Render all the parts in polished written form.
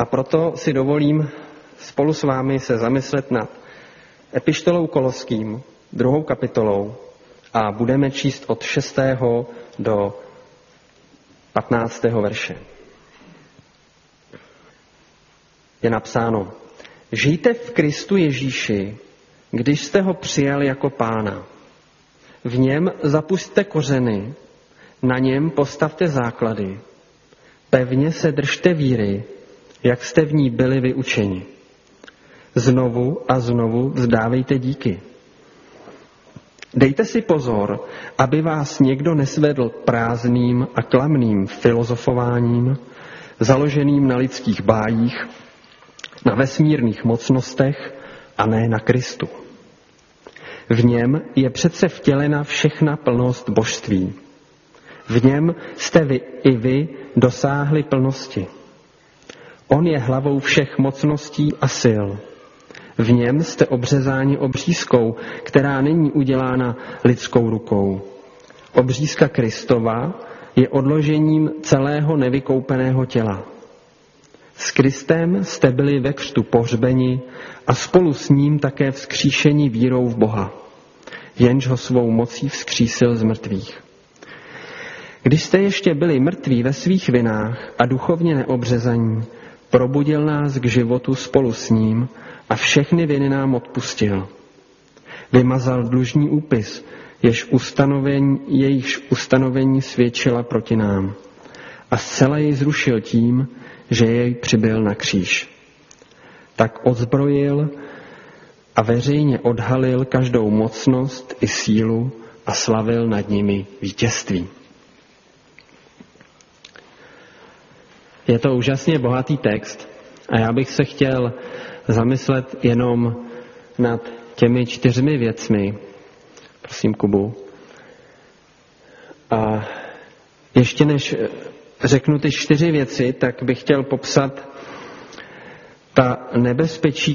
A proto si dovolím spolu s vámi se zamyslet nad epištolou Koloským, 2. kapitolou, a budeme číst od 6. do 15. verše. Je napsáno: Žijte v Kristu Ježíši, když jste ho přijali jako Pána. V něm zapusťte kořeny, na něm postavte základy. Pevně se držte víry, jak jste v ní byli vyučeni. Znovu a znovu vzdávejte díky. Dejte si pozor, aby vás někdo nesvedl prázdným a klamným filozofováním, založeným na lidských bájích, na vesmírných mocnostech a ne na Kristu. V něm je přece vtělena všechna plnost božství. V něm jste i vy dosáhli plnosti. On je hlavou všech mocností a sil. V něm jste obřezáni obřízkou, která není udělána lidskou rukou. Obřízka Kristova je odložením celého nevykoupeného těla. S Kristem jste byli ve křtu pohřbeni a spolu s ním také vzkříšeni vírou v Boha, jenž ho svou mocí vzkřísil z mrtvých. Když jste ještě byli mrtví ve svých vinách a duchovně neobřezaní, probudil nás k životu spolu s ním a všechny viny nám odpustil. Vymazal dlužní úpis, jejichž ustanovení svědčila proti nám, a zcela jej zrušil tím, že jej přibyl na kříž. Tak odzbrojil a veřejně odhalil každou mocnost i sílu a slavil nad nimi vítězství. Je to úžasně bohatý text a já bych se chtěl zamyslet jenom nad těmi 4 věcmi. Prosím, Kubu. A ještě než řeknu ty 4 věci, tak bych chtěl popsat ta nebezpečí,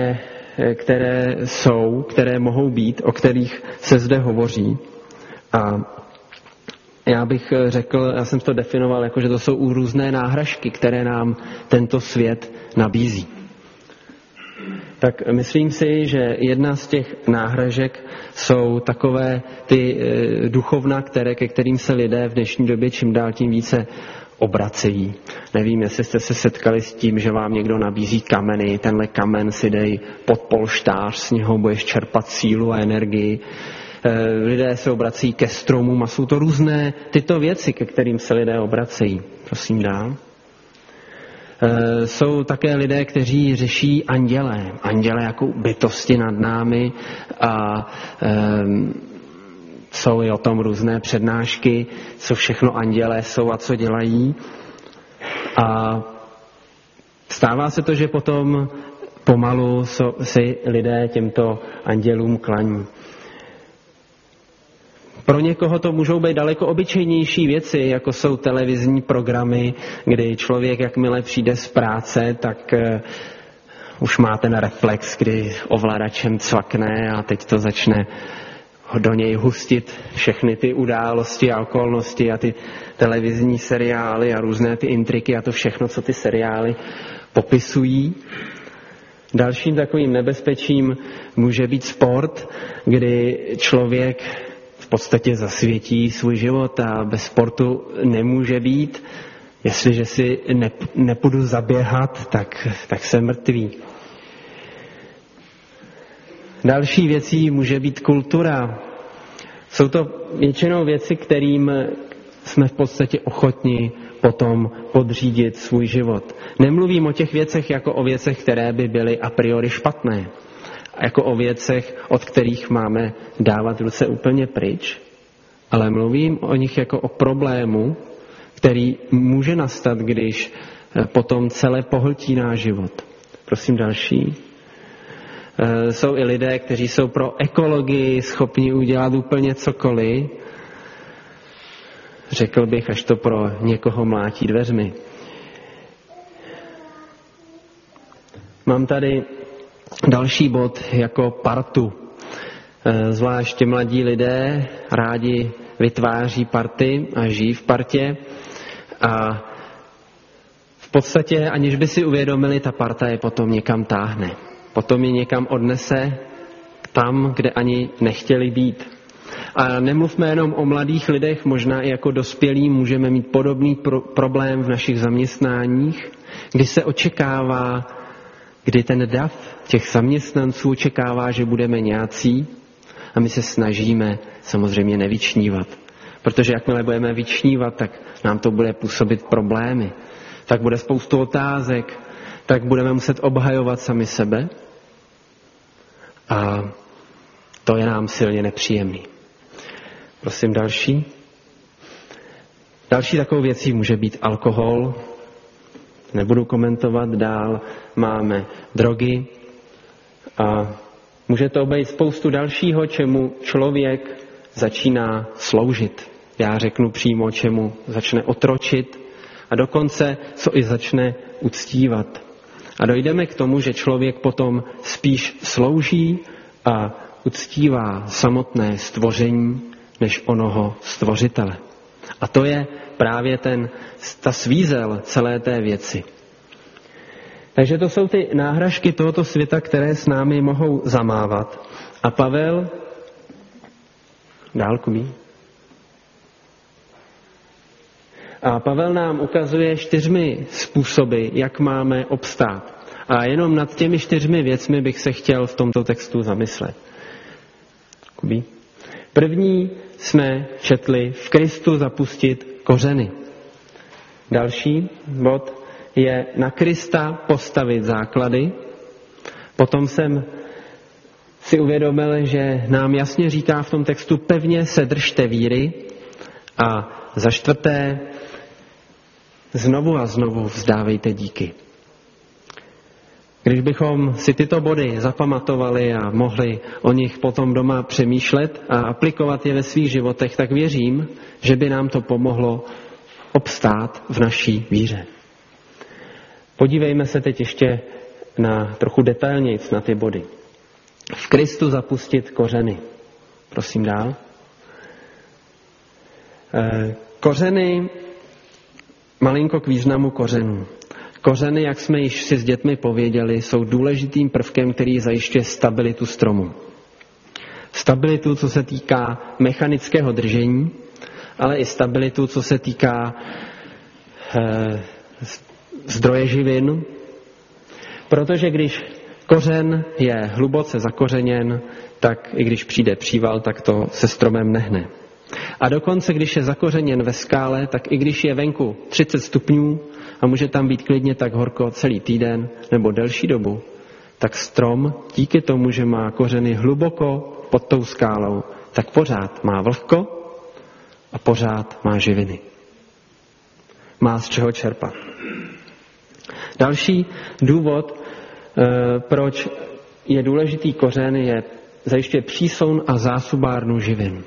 které mohou být, o kterých se zde hovoří. A já bych řekl, já jsem to definoval jako, že to jsou různé náhražky, které nám tento svět nabízí. Tak myslím si, že jedna z těch náhražek jsou takové ty duchovna, ke kterým se lidé v dnešní době čím dál tím více obracejí. Nevím, jestli jste se setkali s tím, že vám někdo nabízí kameny, tenhle kamen si dej pod polštář, z něho budeš čerpat sílu a energii. Lidé se obrací ke stromům a jsou to různé tyto věci, ke kterým se lidé obracejí. Prosím dál. Jsou také lidé, kteří řeší anděle jako bytosti nad námi a jsou i o tom různé přednášky, co všechno andělé jsou a co dělají. A stává se to, že potom pomalu si lidé těmto andělům klaní. Pro někoho to můžou být daleko obyčejnější věci, jako jsou televizní programy, kdy člověk, jakmile přijde z práce, tak už má ten reflex, kdy ovladačem cvakne a teď to začne do něj hustit všechny ty události a okolnosti a ty televizní seriály a různé ty intriky a to všechno, co ty seriály popisují. Dalším takovým nebezpečím může být sport, kdy člověk v podstatě zasvětí svůj život a bez sportu nemůže být. Jestliže si nepůjdu zaběhat, tak jsem mrtvý. Další věcí může být kultura. Jsou to většinou věci, kterým jsme v podstatě ochotni potom podřídit svůj život. Nemluvím o těch věcech jako o věcech, které by byly a priori špatné. Jako o věcech, od kterých máme dávat ruce úplně pryč, ale mluvím o nich jako o problému, který může nastat, když potom celé pohltí náš život. Prosím další. Jsou i lidé, kteří jsou pro ekologii schopni udělat úplně cokoliv. Řekl bych, až to pro někoho mlátí dveřmi. Mám tady další bod jako partu. Zvláště mladí lidé rádi vytváří party a žijí v partě a v podstatě, aniž by si uvědomili, ta parta je potom někam táhne. Potom je někam odnese tam, kde ani nechtěli být. A nemluvme jenom o mladých lidech, možná i jako dospělí můžeme mít podobný problém v našich zaměstnáních, kdy se očekává, kdy ten dav těch zaměstnanců očekává, že budeme nějací a my se snažíme samozřejmě nevyčnívat. Protože jakmile budeme vyčnívat, tak nám to bude působit problémy. Tak bude spoustu otázek, tak budeme muset obhajovat sami sebe a to je nám silně nepříjemný. Prosím další. Další takovou věcí může být alkohol. Nebudu komentovat dál. Máme drogy a může to být spoustu dalšího, čemu člověk začíná sloužit. Já řeknu přímo, čemu začne otročit a dokonce, co i začne uctívat. A dojdeme k tomu, že člověk potom spíš slouží a uctívá samotné stvoření, než onoho stvořitele. A to je právě ta svízel celé té věci. Takže to jsou ty náhražky tohoto světa, které s námi mohou zamávat. A Pavel, A Pavel nám ukazuje 4 způsoby, jak máme obstát. A jenom nad těmi 4 věcmi bych se chtěl v tomto textu zamyslet. Kubí? První jsme četli v Kristu zapustit kořeny. Další bod je na Krista postavit základy. Potom jsem si uvědomil, že nám jasně říká v tom textu pevně se držte víry. A za 4. znovu a znovu vzdávejte díky. Když bychom si tyto body zapamatovali a mohli o nich potom doma přemýšlet a aplikovat je ve svých životech, tak věřím, že by nám to pomohlo obstát v naší víře. Podívejme se teď ještě trochu detailněji na ty body. V Kristu zapustit kořeny. Prosím dál. Kořeny, malinko k významu kořenů. Kořeny, jak jsme již si s dětmi pověděli, jsou důležitým prvkem, který zajišťuje stabilitu stromu. Stabilitu, co se týká mechanického držení, ale i stabilitu, co se týká zdroje živin. Protože když kořen je hluboce zakořeněn, tak i když přijde příval, tak to se stromem nehne. A dokonce, když je zakořeněn ve skále, tak i když je venku 30 stupňů a může tam být klidně tak horko celý týden nebo delší dobu, tak strom díky tomu, že má kořeny hluboko pod tou skálou, tak pořád má vlhko a pořád má živiny. Má z čeho čerpat. Další důvod, proč je důležitý kořen, je zajišťuje přísun a zásobárnu živin.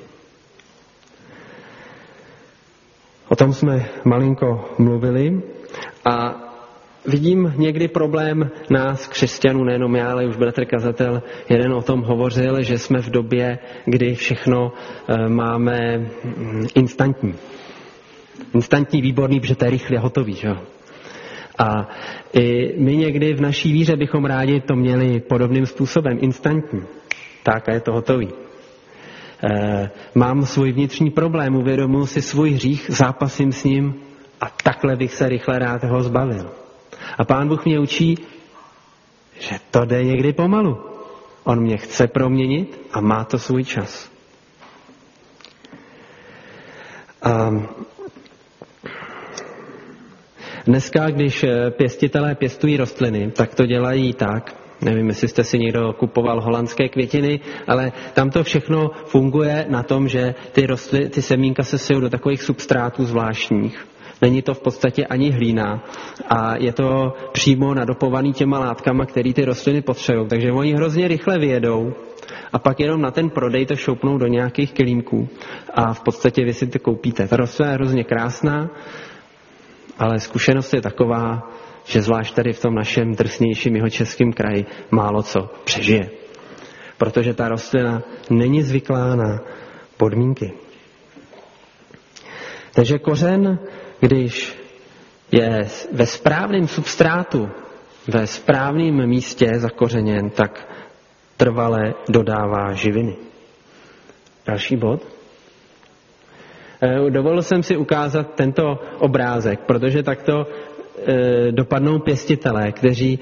O tom jsme malinko mluvili a vidím někdy problém nás, křesťanů, nejenom já, ale už bratr kazatel jeden o tom hovořil, že jsme v době, kdy všechno máme instantní. Instantní, výborný, protože to je rychle hotový, že jo? A i my někdy v naší víře bychom rádi to měli podobným způsobem, instantní. Tak a je to hotový. Mám svůj vnitřní problém, uvědomuji si svůj hřích, zápasím s ním a takhle bych se rychle rád ho zbavil. A Pán Bůh mě učí, že to jde někdy pomalu. On mě chce proměnit a má to svůj čas. Dneska, když pěstitelé pěstují rostliny, tak to dělají tak, nevím, jestli jste si někdo kupoval holandské květiny, ale tam to všechno funguje na tom, že ty semínka se sejou do takových substrátů zvláštních. Není to v podstatě ani hlína a je to přímo nadopovaný těma látkama, které ty rostliny potřebují. Takže oni hrozně rychle vyjedou a pak jenom na ten prodej to šoupnou do nějakých kelímků a v podstatě vy si to koupíte. Ta rostlina je hrozně krásná, ale zkušenost je taková, že zvlášť tady v tom našem drsnějším jihočeském kraji málo co přežije. Protože ta rostlina není zvyklá na podmínky. Takže kořen, když je ve správném substrátu, ve správném místě zakořeněn, tak trvale dodává živiny. Další bod. Dovolil jsem si ukázat tento obrázek, protože takto dopadnou pěstitelé,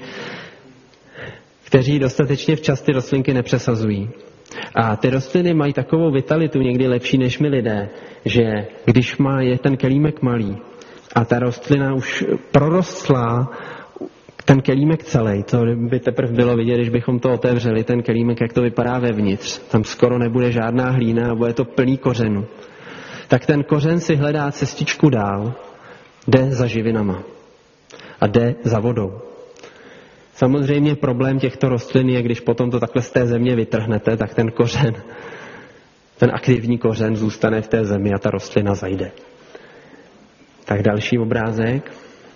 kteří dostatečně včas ty rostlinky nepřesazují. A ty rostliny mají takovou vitalitu, někdy lepší než my lidé, že když je ten kelímek malý a ta rostlina už prorostla ten kelímek celý, to by teprve bylo vidět, když bychom to otevřeli, ten kelímek, jak to vypadá vevnitř. Tam skoro nebude žádná hlína a bude to plný kořenů. Tak ten kořen si hledá cestičku dál, jde za živinama a jde za vodou. Samozřejmě problém těchto rostlin je, když potom to takhle z té země vytrhnete, tak ten kořen, ten aktivní kořen zůstane v té zemi a ta rostlina zajde. Tak další obrázek.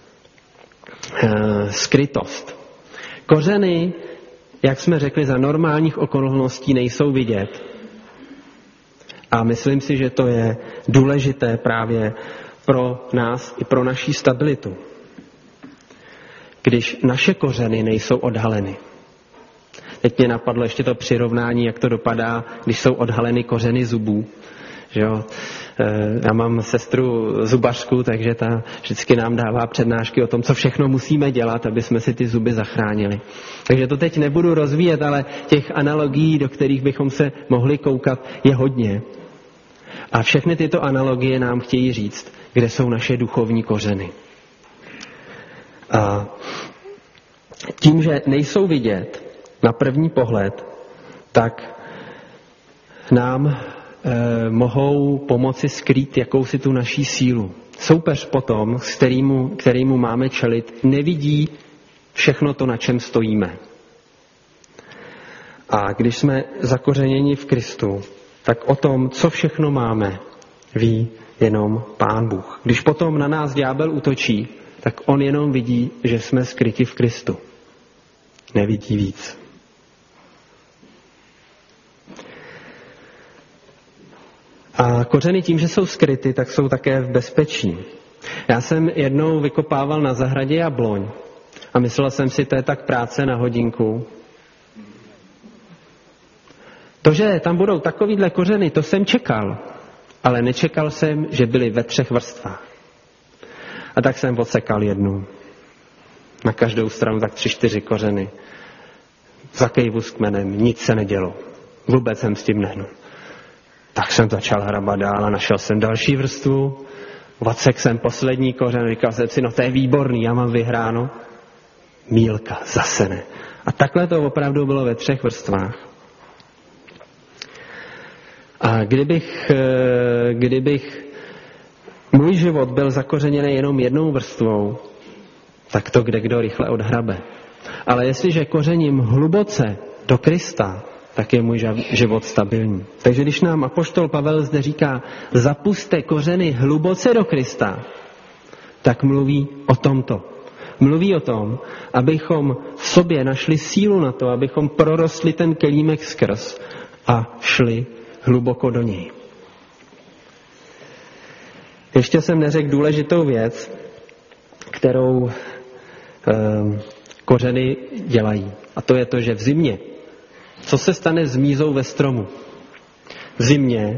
Skrytost. Kořeny, jak jsme řekli, za normálních okolností nejsou vidět. A myslím si, že to je důležité právě pro nás i pro naši stabilitu. Když naše kořeny nejsou odhaleny. Teď mě napadlo ještě to přirovnání, jak to dopadá, když jsou odhaleny kořeny zubů. Že jo? Já mám sestru zubařku, takže ta vždycky nám dává přednášky o tom, co všechno musíme dělat, aby jsme si ty zuby zachránili. Takže to teď nebudu rozvíjet, ale těch analogií, do kterých bychom se mohli koukat, je hodně. A všechny tyto analogie nám chtějí říct, kde jsou naše duchovní kořeny. A tím, že nejsou vidět na první pohled, tak nám mohou pomoci skrýt jakousi tu naší sílu. Soupeř potom, s kterýmu máme čelit, nevidí všechno to, na čem stojíme. A když jsme zakořeněni v Kristu, tak o tom, co všechno máme, ví jenom Pán Bůh. Když potom na nás ďábel útočí, tak on jenom vidí, že jsme skryti v Kristu. Nevidí víc. A kořeny tím, že jsou skryty, tak jsou také v bezpečí. Já jsem jednou vykopával na zahradě jabloň a myslel jsem si, to je tak práce na hodinku. To, že tam budou takovýhle kořeny, to jsem čekal, ale nečekal jsem, že byly ve 3 vrstvách. A tak jsem odsekal jednu. Na každou stranu tak 3-4 kořeny. Zakejvu s kmenem, nic se nedělo. Vůbec jsem s tím nehnul. Tak jsem začal hrabat dál a našel jsem další vrstvu. Odsek jsem poslední kořen, říkal jsem si, no to je výborný, já mám vyhráno. Mílka, zase ne. A takhle to opravdu bylo ve 3 vrstvách. A kdybych můj život byl zakořeněný jenom jednou vrstvou, tak to kdekdo rychle odhrabe. Ale jestliže kořením hluboce do Krista, tak je můj život stabilní. Takže když nám apoštol Pavel zde říká, zapuste kořeny hluboce do Krista, tak mluví o tomto. Mluví o tom, abychom v sobě našli sílu na to, abychom prorostli ten kelímek skrz a šli hluboko do něj. Ještě jsem neřekl důležitou věc, kterou kořeny dělají. A to je to, že v zimě. Co se stane s mízou ve stromu? V zimě,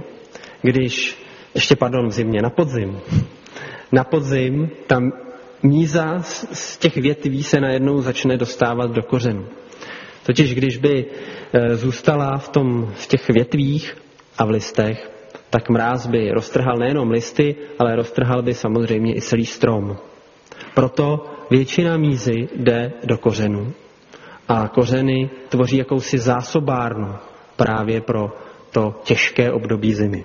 na podzim. Na podzim tam míza z těch větví se najednou začne dostávat do kořenů. Totiž když by zůstala v těch větvích a v listech, tak mráz by roztrhal nejenom listy, ale roztrhal by samozřejmě i celý strom. Proto většina mízy jde do kořenů. A kořeny tvoří jakousi zásobárnu právě pro to těžké období zimy.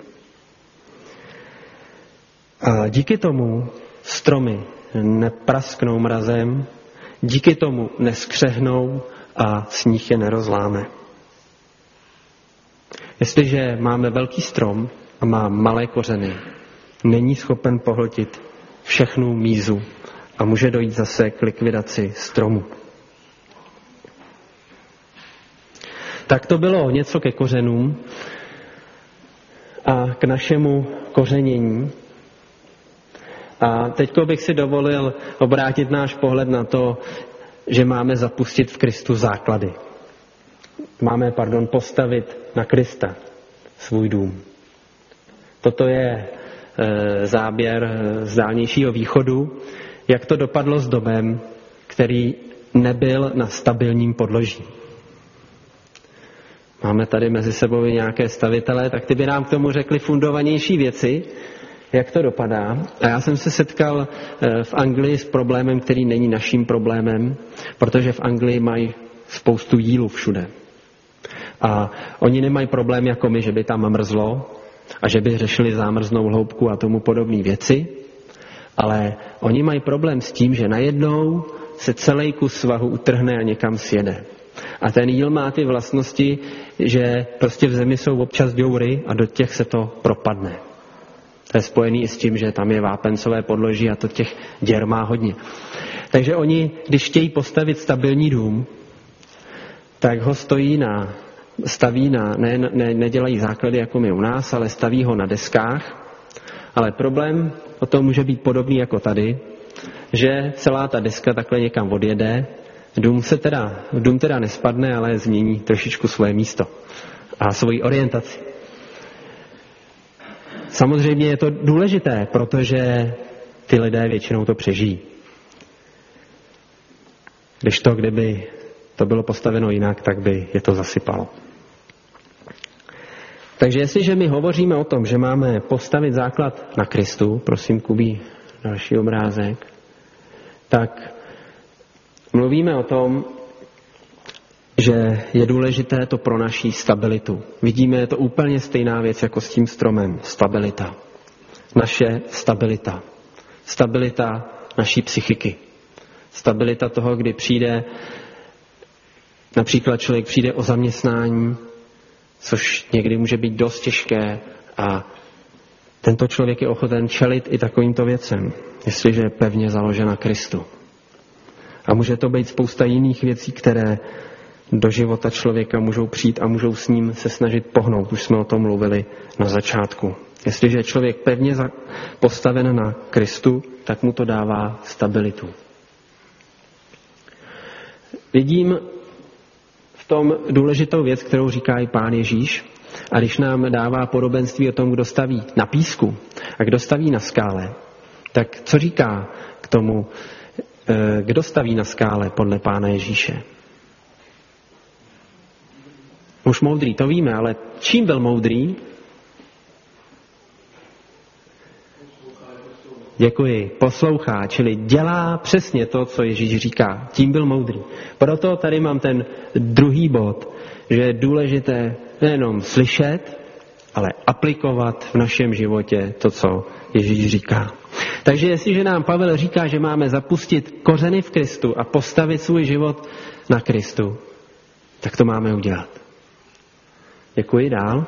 A díky tomu stromy neprasknou mrazem, díky tomu neskřehnou a sníh je nerozláme. Jestliže máme velký strom a má malé kořeny, není schopen pohltit všechnu mízu a může dojít zase k likvidaci stromu. Tak to bylo něco ke kořenům a k našemu kořenění. A teďko bych si dovolil obrátit náš pohled na to, že máme zapustit v Kristu základy. Máme, postavit na Krista svůj dům. Toto je záběr z dálnějšího východu, jak to dopadlo s domem, který nebyl na stabilním podloží. Máme tady mezi sebou nějaké stavitele, tak ty by nám k tomu řekli fundovanější věci, jak to dopadá. A já jsem se setkal v Anglii s problémem, který není naším problémem, protože v Anglii mají spoustu jílu všude. A oni nemají problém jako my, že by tam mrzlo a že by řešili zámrznou hloubku a tomu podobné věci, ale oni mají problém s tím, že najednou se celý kus svahu utrhne a někam sjede. A ten jíl má ty vlastnosti, že prostě v zemi jsou občas děury a do těch se to propadne. To je spojený i s tím, že tam je vápencové podloží a to těch děr má hodně. Takže oni, když chtějí postavit stabilní dům, tak ho nedělají základy jako my u nás, ale staví ho na deskách. Ale problém o tom může být podobný jako tady, že celá ta deska takhle někam odjede, dům teda nespadne, ale změní trošičku svoje místo a svoji orientaci. Samozřejmě je to důležité, protože ty lidé většinou to přežijí. Kdyby to bylo postaveno jinak, tak by je to zasypalo. Takže jestliže my hovoříme o tom, že máme postavit základ na Kristu, prosím, Kubí, další obrázek, tak mluvíme o tom, že je důležité to pro naši stabilitu. Vidíme, je to úplně stejná věc jako s tím stromem. Stabilita. Naše stabilita. Stabilita naší psychiky. Stabilita toho, kdy například člověk přijde o zaměstnání, což někdy může být dost těžké a tento člověk je ochoten čelit i takovýmto věcem, jestliže je pevně založen na Kristu. A může to být spousta jiných věcí, které do života člověka můžou přijít a můžou s ním se snažit pohnout. Už jsme o tom mluvili na začátku. Jestliže je člověk pevně postaven na Kristu, tak mu to dává stabilitu. Vidím v tom důležitou věc, kterou říká i Pán Ježíš. A když nám dává podobenství o tom, kdo staví na písku a kdo staví na skále, tak co říká k tomu, kdo staví na skále podle Pána Ježíše? Už moudrý, to víme, ale čím byl moudrý? Děkuji, poslouchá, čili dělá přesně to, co Ježíš říká. Tím byl moudrý. Proto tady mám ten druhý bod, že je důležité nejenom slyšet, ale aplikovat v našem životě to, co Ježíš říká. Takže jestliže nám Pavel říká, že máme zapustit kořeny v Kristu a postavit svůj život na Kristu, tak to máme udělat. Děkuji, dál.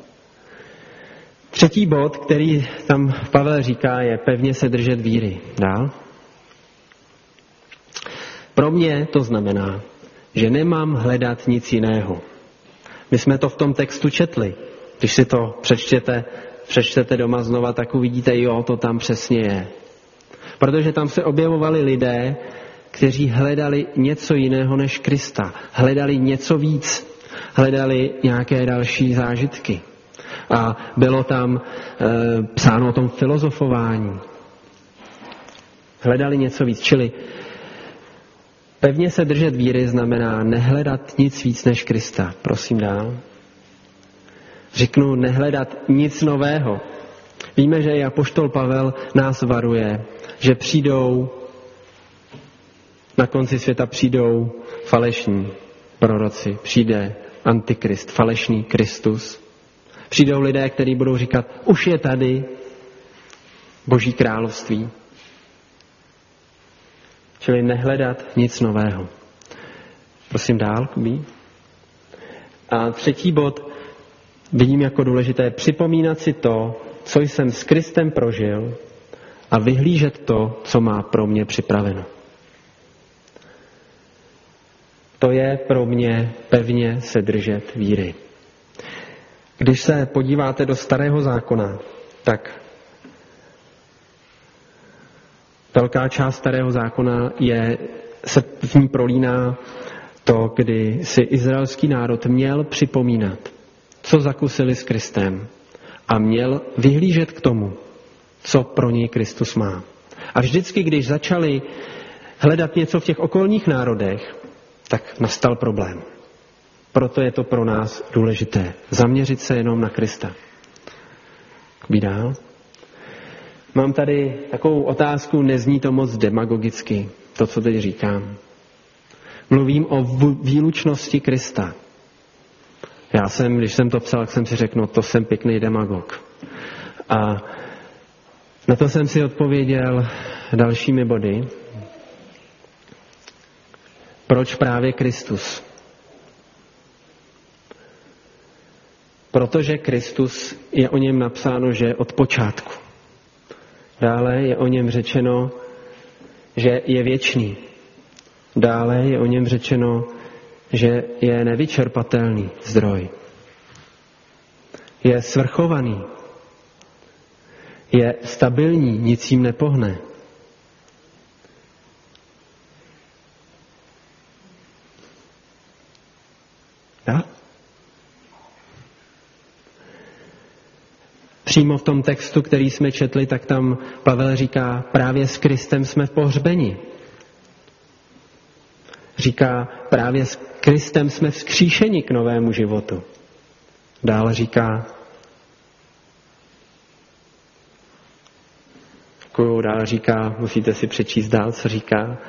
Třetí bod, který tam Pavel říká, je pevně se držet víry. Dál. Pro mě to znamená, že nemám hledat nic jiného. My jsme to v tom textu četli. Když si to přečtete doma znova, tak uvidíte, jo, to tam přesně je. Protože tam se objevovali lidé, kteří hledali něco jiného než Krista. Hledali něco víc. Hledali nějaké další zážitky. A bylo tam psáno o tom filozofování. Hledali něco víc. Čili pevně se držet víry znamená nehledat nic víc než Krista. Prosím dál. Řeknu nehledat nic nového. Víme, že i apoštol Pavel nás varuje, že na konci světa přijdou falešní proroci, přijde antikrist, falešný Kristus. Přijdou lidé, kteří budou říkat, už je tady Boží království. Čili nehledat nic nového. Prosím dál, Kubí. A třetí bod vidím jako důležité připomínat si to, co jsem s Kristem prožil a vyhlížet to, co má pro mě připraveno. To je pro mě pevně se držet víry. Když se podíváte do Starého zákona, tak Velká část Starého zákona se v ní prolíná to, kdy si izraelský národ měl připomínat, co zakusili s Kristem a měl vyhlížet k tomu, co pro něj Kristus má. A vždycky, když začali hledat něco v těch okolních národech, tak nastal problém. Proto je to pro nás důležité. Zaměřit se jenom na Krista. Dál. Mám tady takovou otázku, nezní to moc demagogicky, to, co teď říkám. Mluvím o výlučnosti Krista. Když jsem to psal, tak jsem si řekl, no to jsem pěkný demagog. A na to jsem si odpověděl dalšími body. Proč právě Kristus? Protože Kristus je o něm napsáno, že od počátku. Dále je o něm řečeno, že je věčný. Dále je o něm řečeno, že je nevyčerpatelný zdroj. Je svrchovaný. Je stabilní, nic jim nepohne. Přímo v tom textu, který jsme četli, tak tam Pavel říká, právě s Kristem jsme pohřbeni. Říká, právě s Kristem jsme vzkříšeni k novému životu. Dále říká, musíte si přečíst dál, co říká.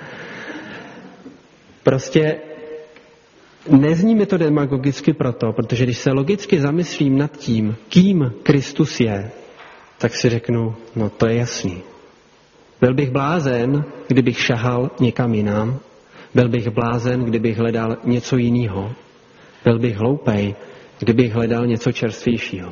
Prostě nezní mi to demagogicky protože když se logicky zamyslím nad tím, kým Kristus je, tak si řeknu, no to je jasný. Byl bych blázen, kdybych šahal někam jinam. Byl bych blázen, kdybych hledal něco jiného. Byl bych hloupej, kdybych hledal něco čerstvějšího.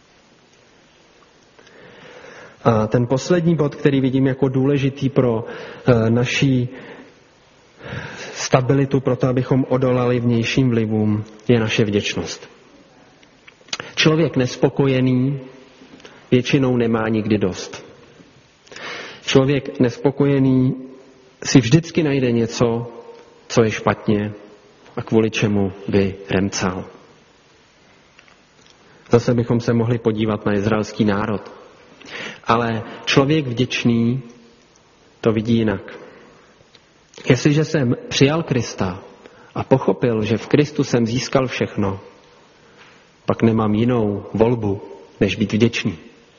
A ten poslední bod, který vidím jako důležitý pro naší stabilitu, pro to, abychom odolali vnějším vlivům, je naše vděčnost. Člověk nespokojený většinou nemá nikdy dost. Člověk nespokojený si vždycky najde něco, co je špatně a kvůli čemu by remcal. Zase bychom se mohli podívat na izraelský národ. Ale člověk vděčný to vidí jinak. Jestliže jsem přijal Krista a pochopil, že v Kristu jsem získal všechno, pak nemám jinou volbu, než být vděčný.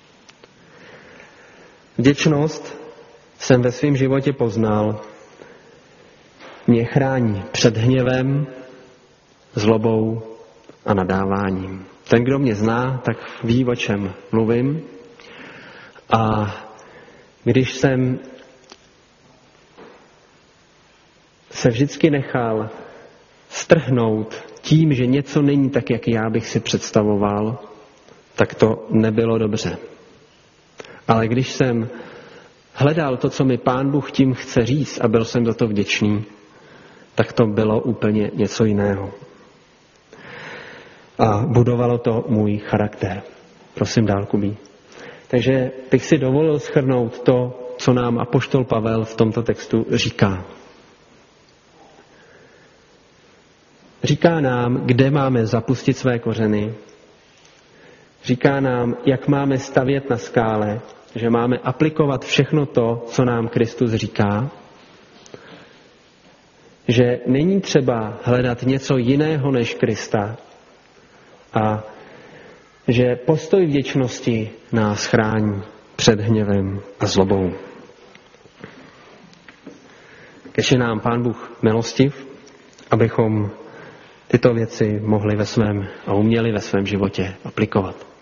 Vděčnost jsem ve svém životě poznal, mě chrání před hněvem, zlobou a nadáváním. Ten, kdo mě zná, tak ví, o čem mluvím. A když jsem se vždycky nechal strhnout tím, že něco není tak, jak já bych si představoval, tak to nebylo dobře. Ale když jsem hledal to, co mi Pán Bůh tím chce říct a byl jsem za to vděčný, tak to bylo úplně něco jiného. A budovalo to můj charakter. Prosím dál, Kubí. Takže bych si dovolil shrnout to, co nám apoštol Pavel v tomto textu říká. Říká nám, kde máme zapustit své kořeny. Říká nám, jak máme stavět na skále, že máme aplikovat všechno to, co nám Kristus říká. Že není třeba hledat něco jiného než Krista a že postoj vděčnosti nás chrání před hněvem a zlobou. Kež je nám Pán Bůh milostiv, abychom tyto věci mohli a uměli ve svém životě aplikovat.